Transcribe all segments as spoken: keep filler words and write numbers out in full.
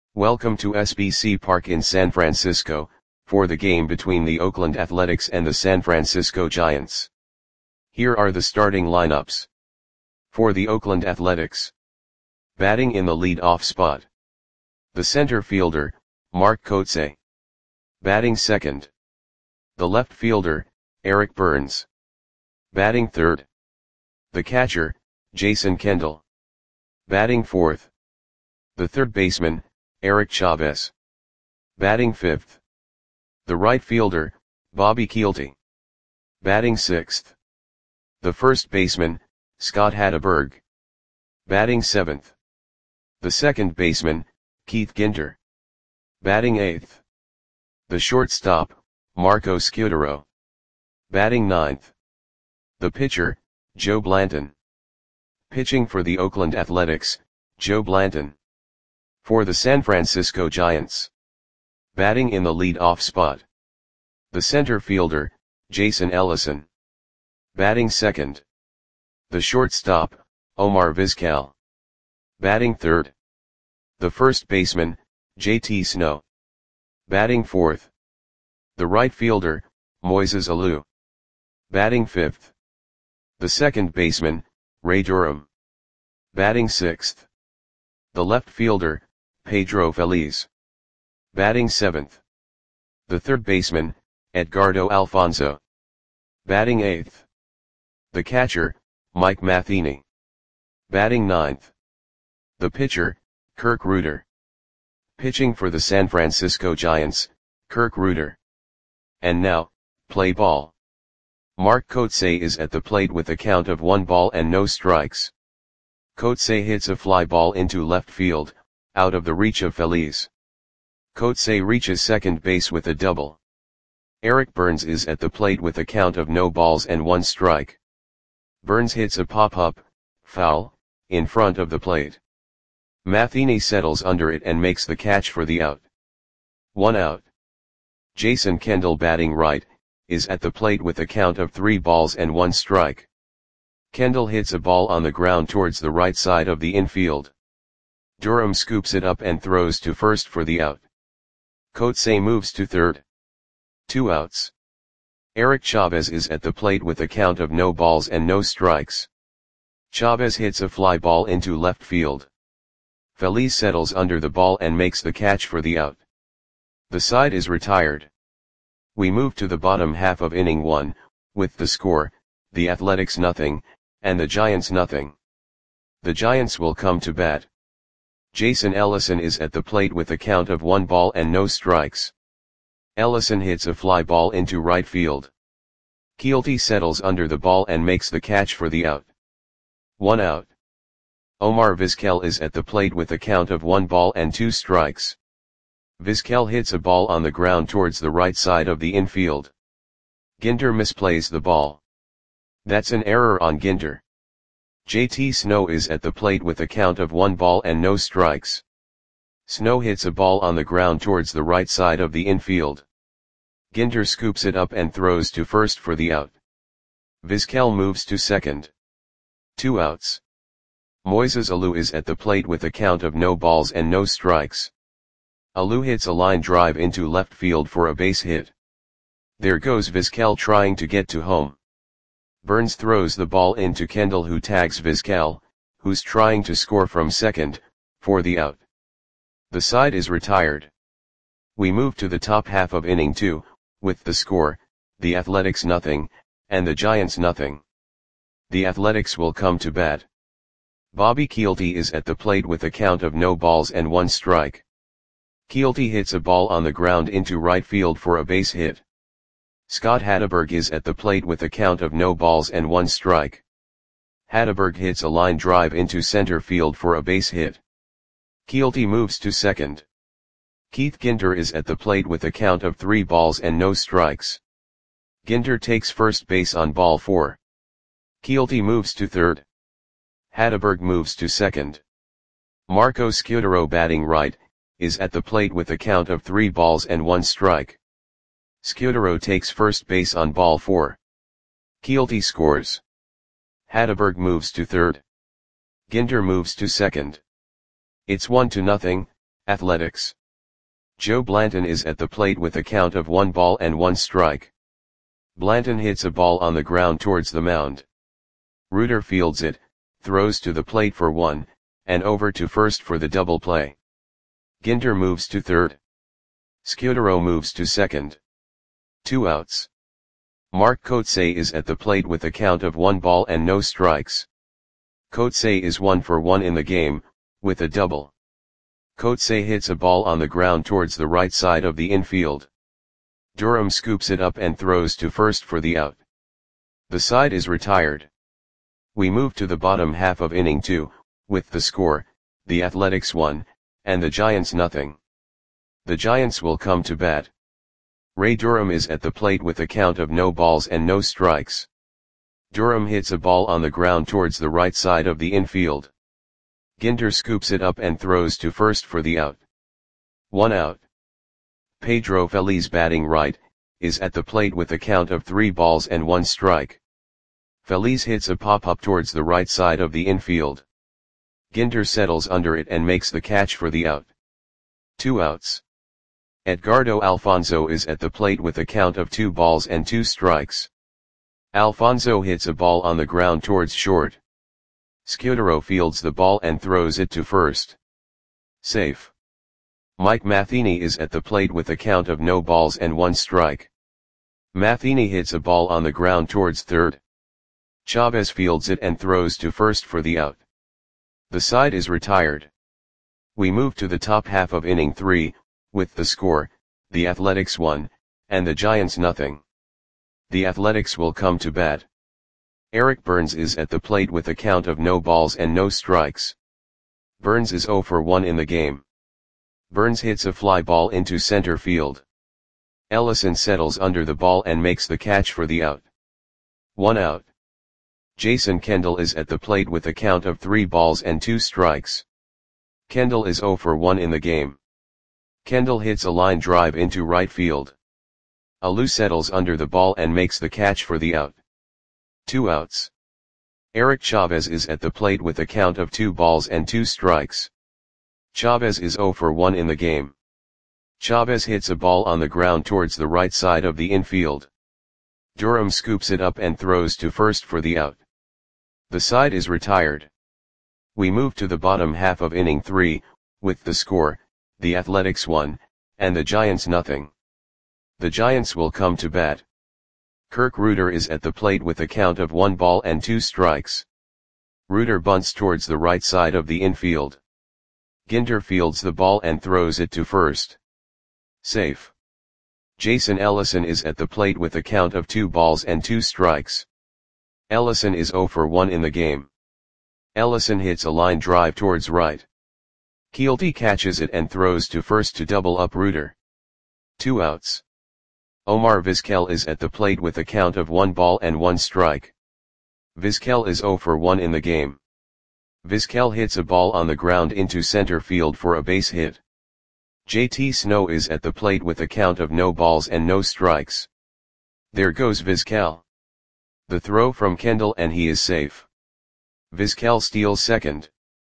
Welcome to S B C Park in San Francisco, for the game between the Oakland Athletics and the San Francisco Giants. Here are the starting lineups. For the Oakland Athletics. Batting in the lead-off spot. The center fielder, Mark Kotsay. Batting second. The left fielder, Eric Byrnes. Batting third. The catcher, Jason Kendall. Batting fourth. The third baseman, Eric Chavez. Batting fifth. The right fielder, Bobby Kielty. Batting sixth. The first baseman, Scott Hatteberg. Batting seventh. The second baseman, Keith Ginter. Batting eighth. The shortstop, Marco Scutaro. Batting ninth. The pitcher, Joe Blanton. Pitching for the Oakland Athletics, Joe Blanton. For the San Francisco Giants. Batting in the lead-off spot. The center fielder, Jason Ellison. Batting second. The shortstop, Omar Vizquel. Batting third. The first baseman, J T Snow. Batting fourth. The right fielder, Moises Alou. Batting fifth. The second baseman, Ray Durham. Batting sixth. The left fielder, Pedro Feliz. Batting seventh. The third baseman, Edgardo Alfonso. Batting eighth. The catcher, Mike Matheny. Batting ninth. The pitcher, Kirk Rueter. Pitching for the San Francisco Giants, Kirk Rueter. And now, play ball. Mark Kotsay is at the plate with a count of one ball and no strikes. Kotsay hits a fly ball into left field, out of the reach of Feliz. Kotsay reaches second base with a double. Eric Byrnes is at the plate with a count of no balls and one strike. Byrnes hits a pop-up, foul, in front of the plate. Matheny settles under it and makes the catch for the out. One out. Jason Kendall, batting right, is at the plate with a count of three balls and one strike. Kendall hits a ball on the ground towards the right side of the infield. Durham scoops it up and throws to first for the out. Kotsay moves to third. Two outs. Eric Chavez is at the plate with a count of no balls and no strikes. Chavez hits a fly ball into left field. Feliz settles under the ball and makes the catch for the out. The side is retired. We move to the bottom half of inning one, with the score, the Athletics nothing, and the Giants nothing. The Giants will come to bat. Jason Ellison is at the plate with a count of one ball and no strikes. Ellison hits a fly ball into right field. Kielty settles under the ball and makes the catch for the out. One out. Omar Vizquel is at the plate with a count of one ball and two strikes. Vizquel hits a ball on the ground towards the right side of the infield. Ginter misplays the ball. That's an error on Ginter. J T Snow is at the plate with a count of one ball and no strikes. Snow hits a ball on the ground towards the right side of the infield. Ginter scoops it up and throws to first for the out. Vizquel moves to second. Two outs. Moises Alou is at the plate with a count of no balls and no strikes. Alou hits a line drive into left field for a base hit. There goes Vizquel trying to get to home. Byrnes throws the ball into Kendall, who tags Vizquel, who's trying to score from second, for the out. The side is retired. We move to the top half of inning two, with the score, the Athletics nothing, and the Giants nothing. The Athletics will come to bat. Bobby Kielty is at the plate with a count of no balls and one strike. Kielty hits a ball on the ground into right field for a base hit. Scott Hatteberg is at the plate with a count of no balls and one strike. Hatteberg hits a line drive into center field for a base hit. Kielty moves to second. Keith Ginter is at the plate with a count of three balls and no strikes. Ginter takes first base on ball four. Kielty moves to third. Hatteberg moves to second. Marco Scutaro, batting right, is at the plate with a count of three balls and one strike. Scutaro takes first base on ball four. Kielty scores. Hatteberg moves to third. Ginter moves to second. It's one to nothing, Athletics. Joe Blanton is at the plate with a count of one ball and one strike. Blanton hits a ball on the ground towards the mound. Reuter fields it, throws to the plate for one, and over to first for the double play. Ginter moves to third. Scudero moves to second. Two outs. Mark Kotsay is at the plate with a count of one ball and no strikes. Kotsay is one for one in the game, with a double. Kotsay hits a ball on the ground towards the right side of the infield. Durham scoops it up and throws to first for the out. The side is retired. We move to the bottom half of inning two, with the score, the Athletics one, and the Giants nothing. The Giants will come to bat. Ray Durham is at the plate with a count of no balls and no strikes. Durham hits a ball on the ground towards the right side of the infield. Ginter scoops it up and throws to first for the out. One out. Pedro Feliz, batting right, is at the plate with a count of three balls and one strike. Feliz hits a pop-up towards the right side of the infield. Ginter settles under it and makes the catch for the out. Two outs. Edgardo Alfonso is at the plate with a count of two balls and two strikes. Alfonso hits a ball on the ground towards short. Scudero fields the ball and throws it to first. Safe. Mike Matheny is at the plate with a count of no balls and one strike. Matheny hits a ball on the ground towards third. Chavez fields it and throws to first for the out. The side is retired. We move to the top half of inning three, with the score, the Athletics one, and the Giants nothing. The Athletics will come to bat. Eric Burns is at the plate with a count of no balls and no strikes. Burns is zero for one in the game. Burns hits a fly ball into center field. Ellison settles under the ball and makes the catch for the out. One out. Jason Kendall is at the plate with a count of three balls and two strikes. Kendall is zero for one in the game. Kendall hits a line drive into right field. Alou settles under the ball and makes the catch for the out. Two outs. Eric Chavez is at the plate with a count of two balls and two strikes. Chavez is zero for one in the game. Chavez hits a ball on the ground towards the right side of the infield. Durham scoops it up and throws to first for the out. The side is retired. We move to the bottom half of inning three, with the score, the Athletics one, and the Giants nothing. The Giants will come to bat. Kirk Reuter is at the plate with a count of one ball and two strikes. Reuter bunts towards the right side of the infield. Ginter fields the ball and throws it to first. Safe. Jason Ellison is at the plate with a count of two balls and two strikes. Ellison is zero for one in the game. Ellison hits a line drive towards right. Keelty catches it and throws to first to double up Reuter. Two outs. Omar Vizquel is at the plate with a count of one ball and one strike. Vizquel is zero for one in the game. Vizquel hits a ball on the ground into center field for a base hit. J T Snow is at the plate with a count of no balls and no strikes. There goes Vizquel. The throw from Kendall and he is safe. Vizquel steals second.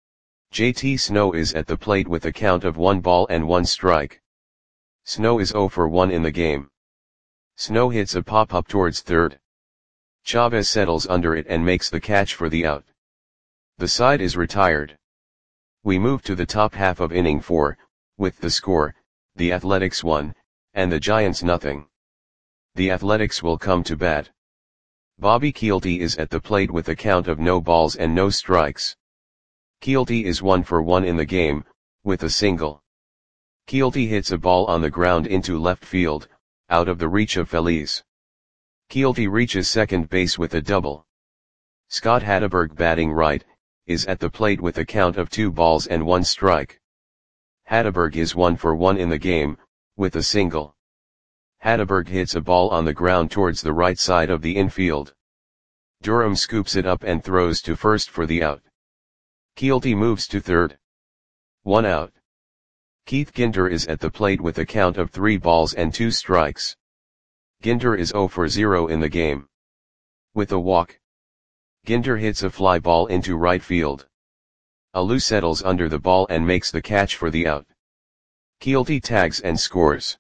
J T Snow is at the plate with a count of one ball and one strike. Snow is zero for one in the game. Snow hits a pop-up towards third. Chavez settles under it and makes the catch for the out. The side is retired. We move to the top half of inning four, with the score, the Athletics one, and the Giants nothing. The Athletics will come to bat. Bobby Keelty is at the plate with a count of no balls and no strikes. Keelty is one for one in the game, with a single. Keelty hits a ball on the ground into left field, out of the reach of Feliz. Keelty reaches second base with a double. Scott Hatteberg, batting right, is at the plate with a count of two balls and one strike. Hatteberg is one for one in the game, with a single. Hatteberg hits a ball on the ground towards the right side of the infield. Durham scoops it up and throws to first for the out. Keelty moves to third. One out. Keith Ginter is at the plate with a count of three balls and two strikes. Ginter is zero for zero in the game. With a walk. Ginter hits a fly ball into right field. Alou settles under the ball and makes the catch for the out. Keelty tags and scores.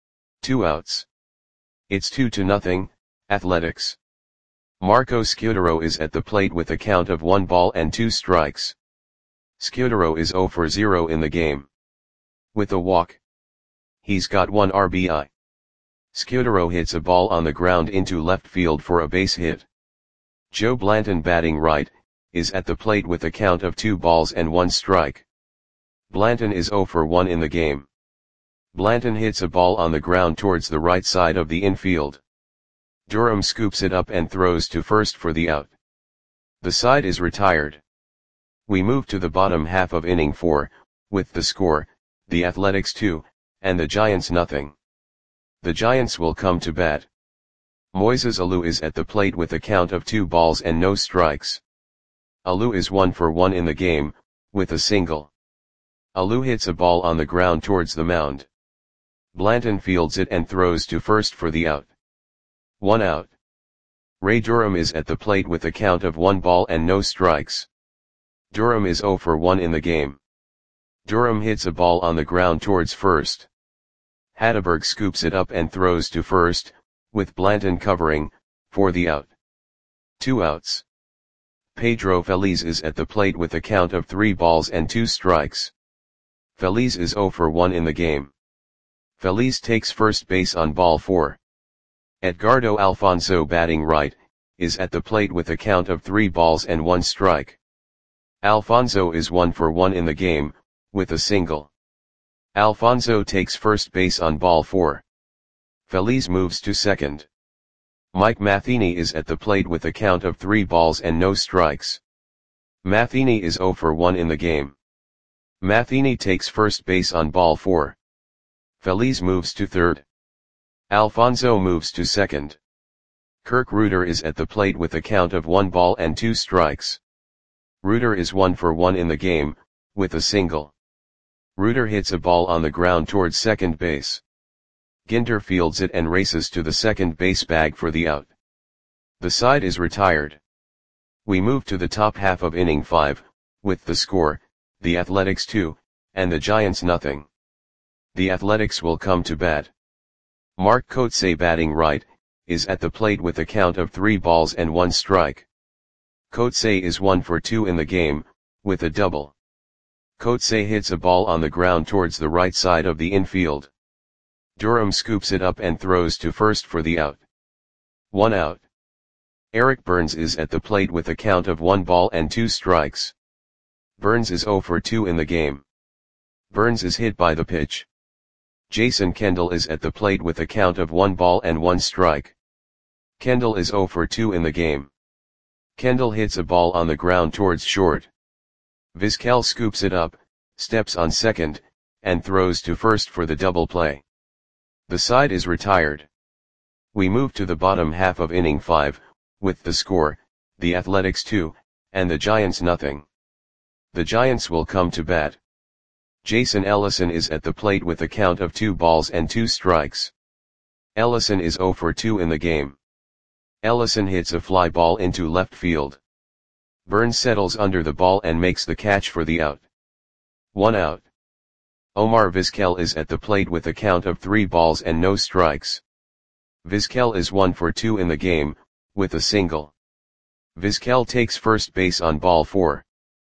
Two outs. It's two to nothing, Athletics. Marco Scudero is at the plate with a count of one ball and two strikes. Scudero is zero for zero in the game. With a walk. He's got one R B I. Scudero hits a ball on the ground into left field for a base hit. Joe Blanton, batting right, is at the plate with a count of two balls and one strike. Blanton is zero for one in the game. Blanton hits a ball on the ground towards the right side of the infield. Durham scoops it up and throws to first for the out. The side is retired. We move to the bottom half of inning four, with the score, the Athletics two, and the Giants nothing. The Giants will come to bat. Moises Alou is at the plate with a count of two balls and no strikes. Alou is one for one in the game, with a single. Alou hits a ball on the ground towards the mound. Blanton fields it and throws to first for the out. One out. Ray Durham is at the plate with a count of one ball and no strikes. Durham is zero for one in the game. Durham hits a ball on the ground towards first. Hatteberg scoops it up and throws to first, with Blanton covering, for the out. Two outs. Pedro Feliz is at the plate with a count of three balls and two strikes. Feliz is zero for one in the game. Feliz takes first base on ball four. Edgardo Alfonso, batting right, is at the plate with a count of three balls and one strike. Alfonso is one for one in the game, with a single. Alfonso takes first base on ball four. Feliz moves to second. Mike Matheny is at the plate with a count of three balls and no strikes. Matheny is zero for one in the game. Matheny takes first base on ball four. Feliz moves to third. Alfonso moves to second. Kirk Reuter is at the plate with a count of one ball and two strikes. Reuter is one for one in the game, with a single. Reuter hits a ball on the ground towards second base. Ginter fields it and races to the second base bag for the out. The side is retired. We move to the top half of inning five, with the score, the Athletics two, and the Giants nothing. The Athletics will come to bat. Mark Kotsay, batting right, is at the plate with a count of three balls and one strike. Kotsay is one for two in the game, with a double. Kotsay hits a ball on the ground towards the right side of the infield. Durham scoops it up and throws to first for the out. One out. Eric Burns is at the plate with a count of one ball and two strikes. Burns is zero for two in the game. Burns is hit by the pitch. Jason Kendall is at the plate with a count of one ball and one strike. Kendall is zero for two in the game. Kendall hits a ball on the ground towards short. Vizquel scoops it up, steps on second, and throws to first for the double play. The side is retired. We move to the bottom half of inning five, with the score, the Athletics two, and the Giants nothing. The Giants will come to bat. Jason Ellison is at the plate with a count of two balls and two strikes. Ellison is zero for two in the game. Ellison hits a fly ball into left field. Burns settles under the ball and makes the catch for the out. One out. Omar Vizquel is at the plate with a count of three balls and no strikes. Vizquel is one for two in the game, with a single. Vizquel takes first base on ball four.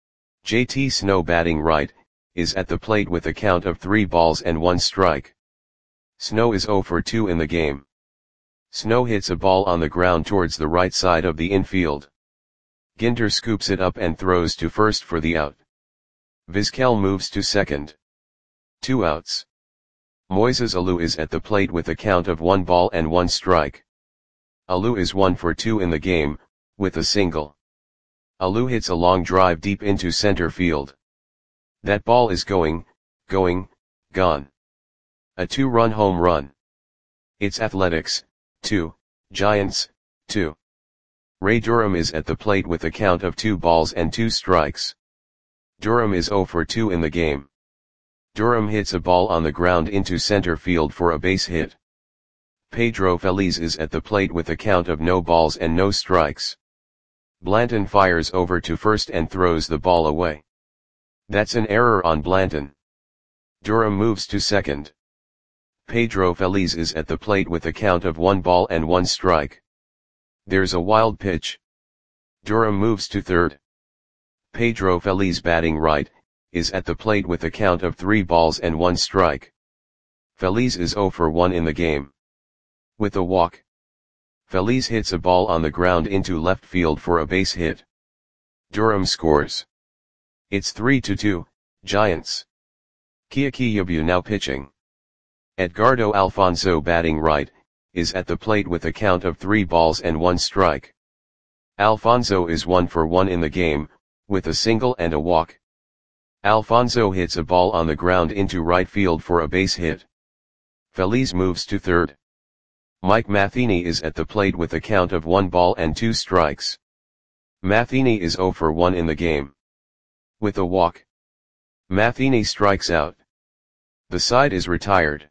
J T Snow, batting right, is at the plate with a count of three balls and one strike. Snow is zero for two in the game. Snow hits a ball on the ground towards the right side of the infield. Ginter scoops it up and throws to first for the out. Vizquel moves to second. Two outs. Moises Alou is at the plate with a count of one ball and one strike. Alou is one for two in the game, with a single. Alou hits a long drive deep into center field. That ball is going, going, gone. A two-run home run. It's Athletics, two, Giants, two. Ray Durham is at the plate with a count of two balls and two strikes. Durham is zero for two in the game. Durham hits a ball on the ground into center field for a base hit. Pedro Feliz is at the plate with a count of no balls and no strikes. Blanton fires over to first and throws the ball away. That's an error on Blanton. Durham moves to second. Pedro Feliz is at the plate with a count of one ball and one strike. There's a wild pitch. Durham moves to third. Pedro Feliz, batting right, is at the plate with a count of three balls and one strike. Feliz is zero for one in the game. With a walk, Feliz hits a ball on the ground into left field for a base hit. Durham scores. It's three to two, Giants. Kiakiyabu now pitching. Edgardo Alfonso, batting right, is at the plate with a count of three balls and one strike. Alfonso is one for one in the game, with a single and a walk. Alfonso hits a ball on the ground into right field for a base hit. Feliz moves to third. Mike Matheny is at the plate with a count of one ball and two strikes. Matheny is zero for one in the game. With a walk, Matheny strikes out. The side is retired.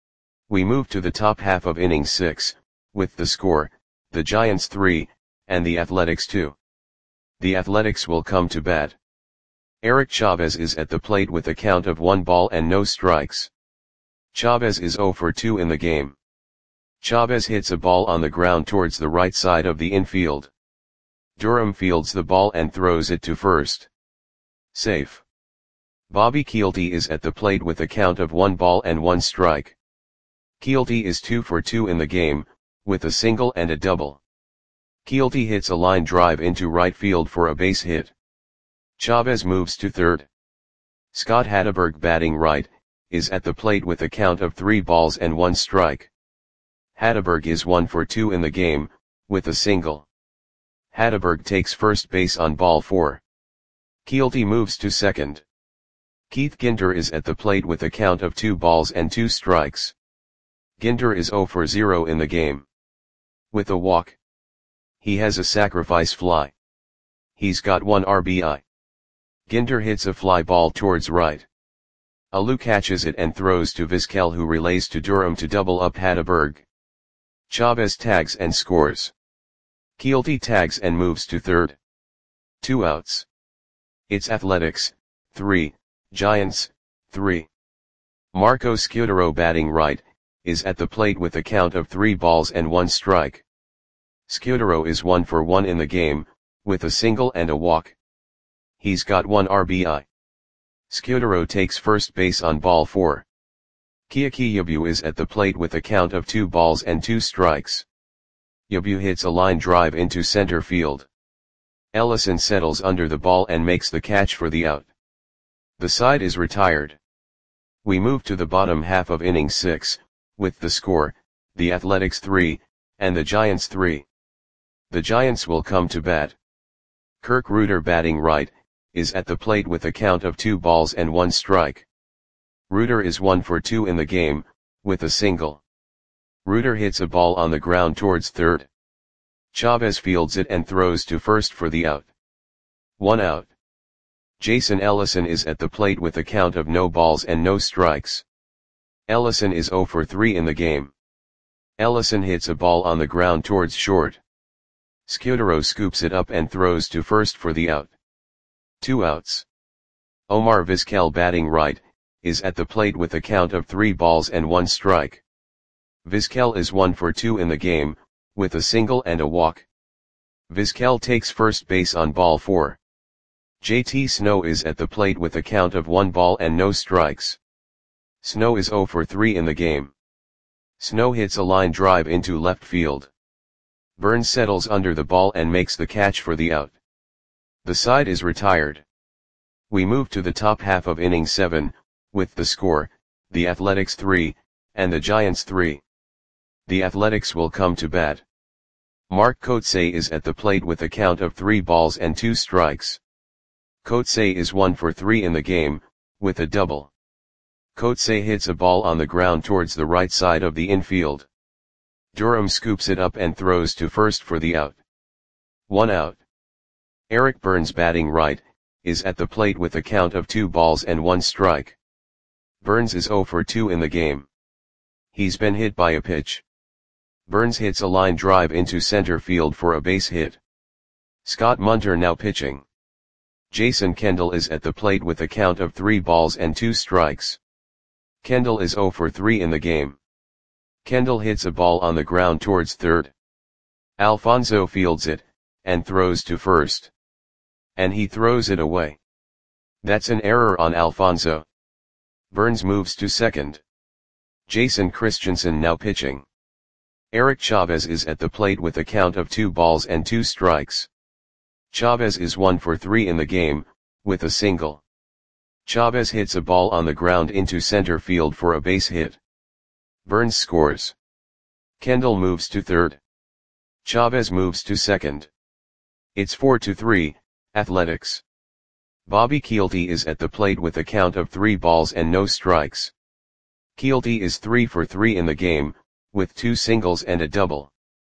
We move to the top half of inning six, with the score, the Giants three, and the Athletics two. The Athletics will come to bat. Eric Chavez is at the plate with a count of one ball and no strikes. Chavez is zero for two in the game. Chavez hits a ball on the ground towards the right side of the infield. Durham fields the ball and throws it to first. Safe. Bobby Kielty is at the plate with a count of one ball and one strike. Kielty is two for two in the game, with a single and a double. Kielty hits a line drive into right field for a base hit. Chavez moves to third. Scott Hatteberg, batting right, is at the plate with a count of three balls and one strike. Hatteberg is one for two in the game, with a single. Hatteberg takes first base on ball four. Kielty moves to second. Keith Ginter is at the plate with a count of two balls and two strikes. Ginter is zero for zero in the game. With a walk, he has a sacrifice fly. He's got one R B I. Ginter hits a fly ball towards right. Alou catches it and throws to Vizquel, who relays to Durham to double up Hatteberg. Chavez tags and scores. Kielty tags and moves to third. Two outs. It's Athletics, three, Giants, three. Marco Scudero, batting right, is at the plate with a count of three balls and one strike. Scudero is one for one in the game, with a single and a walk. He's got one R B I. Scudero takes first base on ball four. Kiakiyabu is at the plate with a count of two balls and two strikes. Yabu hits a line drive into center field. Ellison settles under the ball and makes the catch for the out. The side is retired. We move to the bottom half of inning six, with the score, the Athletics three, and the Giants three. The Giants will come to bat. Kirk Reuter, batting right, is at the plate with a count of two balls and one strike. Reuter is one for two in the game, with a single. Reuter hits a ball on the ground towards third. Chavez fields it and throws to first for the out. One out. Jason Ellison is at the plate with a count of no balls and no strikes. Ellison is zero for three in the game. Ellison hits a ball on the ground towards short. Scudero scoops it up and throws to first for the out. Two outs. Omar Vizquel, batting right, is at the plate with a count of three balls and one strike. Vizquel is one for two in the game, with a single and a walk. Vizquel takes first base on ball four. J T Snow is at the plate with a count of one ball and no strikes. Snow is zero for three in the game. Snow hits a line drive into left field. Burns settles under the ball and makes the catch for the out. The side is retired. We move to the top half of inning seven, with the score, the Athletics three, and the Giants three. The Athletics will come to bat. Mark Kotsay is at the plate with a count of three balls and two strikes. Kotsay is one for three in the game, with a double. Kotsay hits a ball on the ground towards the right side of the infield. Durham scoops it up and throws to first for the out. One out. Eric Burns, batting right, is at the plate with a count of two balls and one strike. Burns is zero for two in the game. He's been hit by a pitch. Burns hits a line drive into center field for a base hit. Scott Munter now pitching. Jason Kendall is at the plate with a count of three balls and two strikes. Kendall is zero for three in the game. Kendall hits a ball on the ground towards third. Alfonso fields it, and throws to first. And he throws it away. That's an error on Alfonso. Burns moves to second. Jason Christensen now pitching. Eric Chavez is at the plate with a count of two balls and two strikes. Chavez is one for three in the game, with a single. Chavez hits a ball on the ground into center field for a base hit. Burns scores. Kendall moves to third. Chavez moves to second. It's four to three, Athletics. Bobby Kielty is at the plate with a count of three balls and no strikes. Kielty is three for three in the game, with two singles and a double.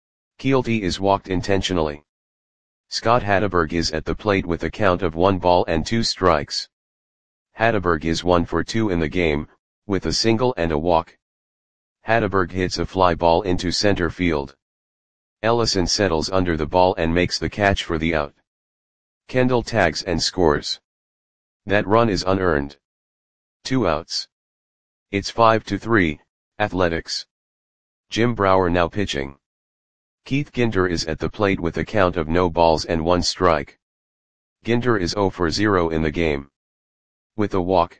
Kielty is walked intentionally. Scott Hatteberg is at the plate with a count of one ball and two strikes. Hatteberg is one for two in the game, with a single and a walk. Hatteberg hits a fly ball into center field. Ellison settles under the ball and makes the catch for the out. Kendall tags and scores. That run is unearned. Two outs. It's five to three, Athletics. Jim Brower now pitching. Keith Ginter is at the plate with a count of no balls and one strike. Ginter is zero for zero in the game. With a walk.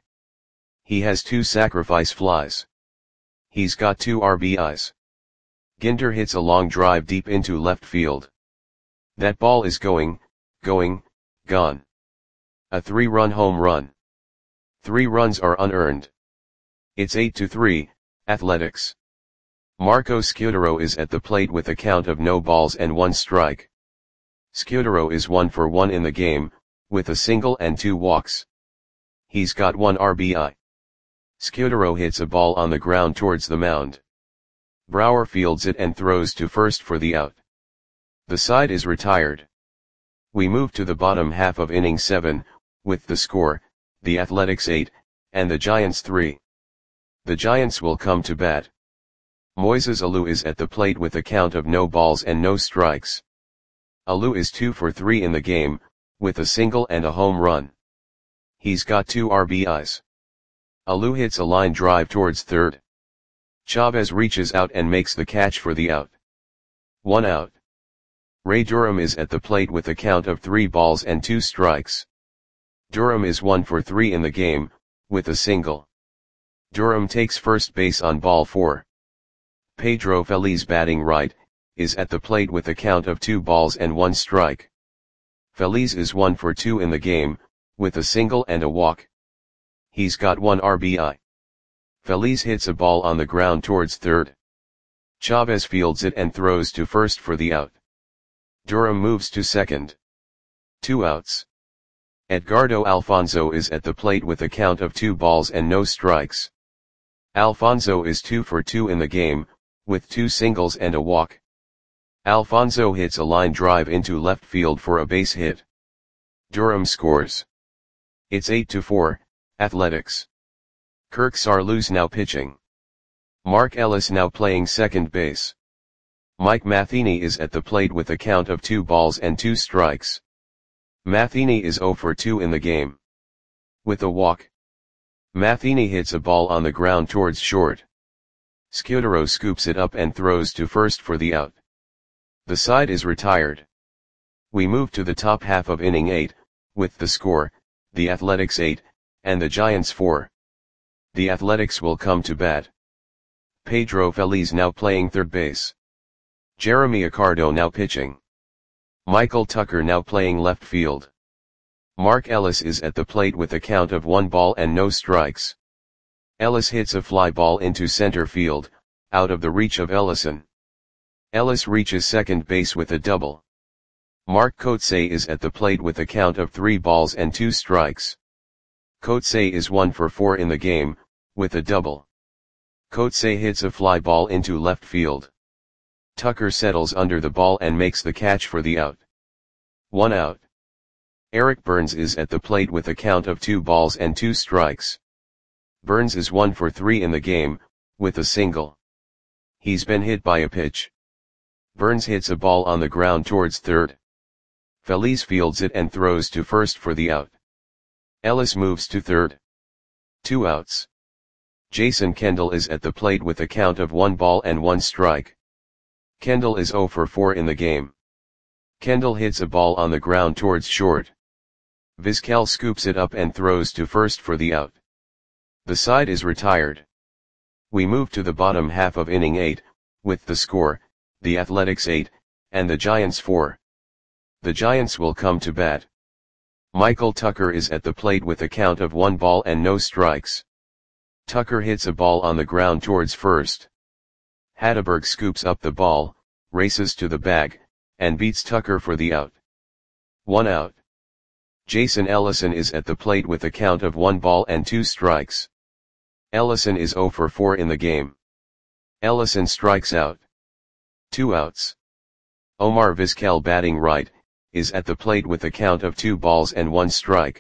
He has two sacrifice flies. He's got two R B Is. Ginter hits a long drive deep into left field. That ball is going, going, gone. A three-run home run. Three runs are unearned. It's eight to three, Athletics. Marco Scutaro is at the plate with a count of no balls and one strike. Scutaro is one for one in the game, with a single and two walks. He's got one R B I. Scutaro hits a ball on the ground towards the mound. Brower fields it and throws to first for the out. The side is retired. We move to the bottom half of inning seven, with the score, the Athletics eight, and the Giants three. The Giants will come to bat. Moises Alou is at the plate with a count of no balls and no strikes. Alou is two for three in the game, with a single and a home run. He's got two R B Is. Alou hits a line drive towards third. Chavez reaches out and makes the catch for the out. One out. Ray Durham is at the plate with a count of three balls and two strikes. Durham is one for three in the game, with a single. Durham takes first base on ball four. Pedro Feliz, batting right, is at the plate with a count of two balls and one strike. Feliz is one for two in the game, with a single and a walk. He's got one R B I. Feliz hits a ball on the ground towards third. Chavez fields it and throws to first for the out. Durham moves to second. Two outs. Edgardo Alfonso is at the plate with a count of two balls and no strikes. Alfonso is two for two in the game, with two singles and a walk. Alfonso hits a line drive into left field for a base hit. Durham scores. It's eight to four, Athletics. Kirk Saarloos now pitching. Mark Ellis now playing second base. Mike Matheny is at the plate with a count of two balls and two strikes. Matheny is zero for two in the game. With a walk. Matheny hits a ball on the ground towards short. Scutaro scoops it up and throws to first for the out. The side is retired. We move to the top half of inning eight, with the score, the Athletics eight, and the Giants four. The Athletics will come to bat. Pedro Feliz now playing third base. Jeremy Accardo now pitching. Michael Tucker now playing left field. Mark Ellis is at the plate with a count of one ball and no strikes. Ellis hits a fly ball into center field, out of the reach of Ellison. Ellis reaches second base with a double. Mark Kotsay is at the plate with a count of three balls and two strikes. Kotsay is one for four in the game, with a double. Kotsay hits a fly ball into left field. Tucker settles under the ball and makes the catch for the out. One out. Eric Burns is at the plate with a count of two balls and two strikes. Burns is one for three in the game, with a single. He's been hit by a pitch. Burns hits a ball on the ground towards third. Feliz fields it and throws to first for the out. Ellis moves to third. Two outs. Jason Kendall is at the plate with a count of one ball and one strike. Kendall is zero for four in the game. Kendall hits a ball on the ground towards short. Vizquel scoops it up and throws to first for the out. The side is retired. We move to the bottom half of inning eight, with the score, the Athletics eight, and the Giants four. The Giants will come to bat. Michael Tucker is at the plate with a count of one ball and no strikes. Tucker hits a ball on the ground towards first. Hatteberg scoops up the ball, races to the bag, and beats Tucker for the out. One out. Jason Ellison is at the plate with a count of one ball and two strikes. Ellison is zero for four in the game. Ellison strikes out. Two outs. Omar Vizquel, batting right, is at the plate with a count of two balls and one strike.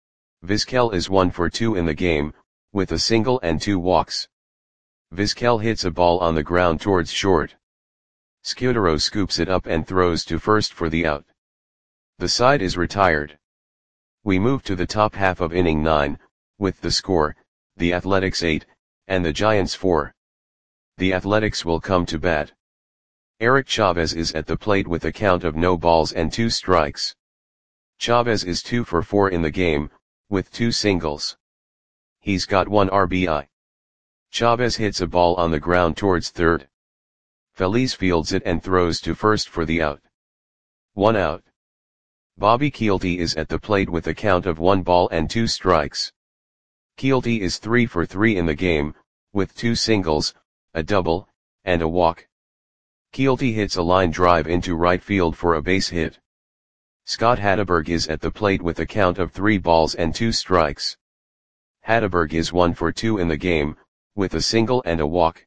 Vizquel is one for two in the game, with a single and two walks. Vizquel hits a ball on the ground towards short. Scudero scoops it up and throws to first for the out. The side is retired. We move to the top half of inning nine, with the score, the Athletics eight, and the Giants four. The Athletics will come to bat. Eric Chavez is at the plate with a count of no balls and two strikes. Chavez is two for four in the game, with two singles. He's got one R B I. Chavez hits a ball on the ground towards third. Feliz fields it and throws to first for the out. One out. Bobby Kielty is at the plate with a count of one ball and two strikes. Kielty is three for three in the game, with two singles, a double, and a walk. Kielty hits a line drive into right field for a base hit. Scott Hatteberg is at the plate with a count of three balls and two strikes. Hatteberg is one for two in the game, with a single and a walk.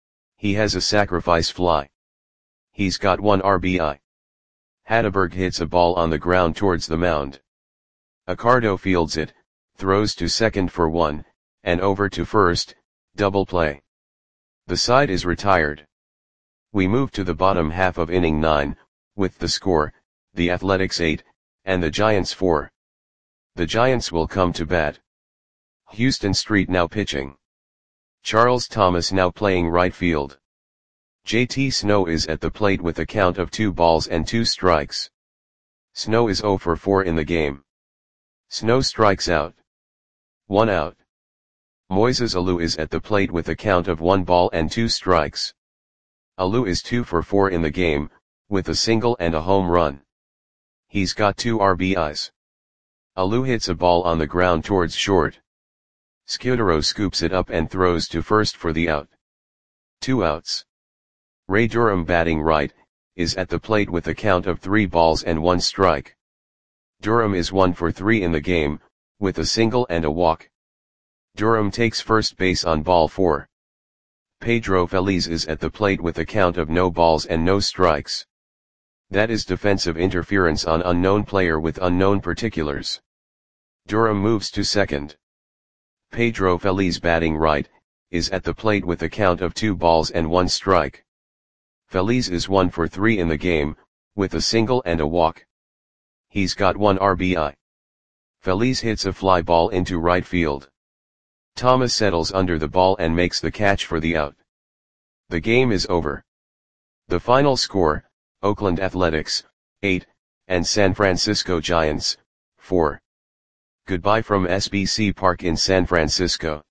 He has a sacrifice fly. He's got one R B I. Hatteberg hits a ball on the ground towards the mound. Accardo fields it, throws to second for one, and over to first, double play. The side is retired. We move to the bottom half of inning nine, with the score, the Athletics eight, and the Giants four. The Giants will come to bat. Houston Street now pitching. Charles Thomas now playing right field. J T Snow is at the plate with a count of two balls and two strikes. Snow is zero for four in the game. Snow strikes out. One out. Moises Alou is at the plate with a count of one ball and two strikes. Alou is two for four in the game, with a single and a home run. He's got two R B Is. Alou hits a ball on the ground towards short. Scudero scoops it up and throws to first for the out. Two outs. Ray Durham, batting right, is at the plate with a count of three balls and one strike. Durham is one for three in the game, with a single and a walk. Durham takes first base on ball four. Pedro Feliz is at the plate with a count of no balls and no strikes. That is defensive interference on unknown player with unknown particulars. Durham moves to second. Pedro Feliz, batting right, is at the plate with a count of two balls and one strike. Feliz is one for three in the game, with a single and a walk. He's got one R B I. Feliz hits a fly ball into right field. Thomas settles under the ball and makes the catch for the out. The game is over. The final score, Oakland Athletics, eight, and San Francisco Giants, four. Goodbye from S B C Park in San Francisco.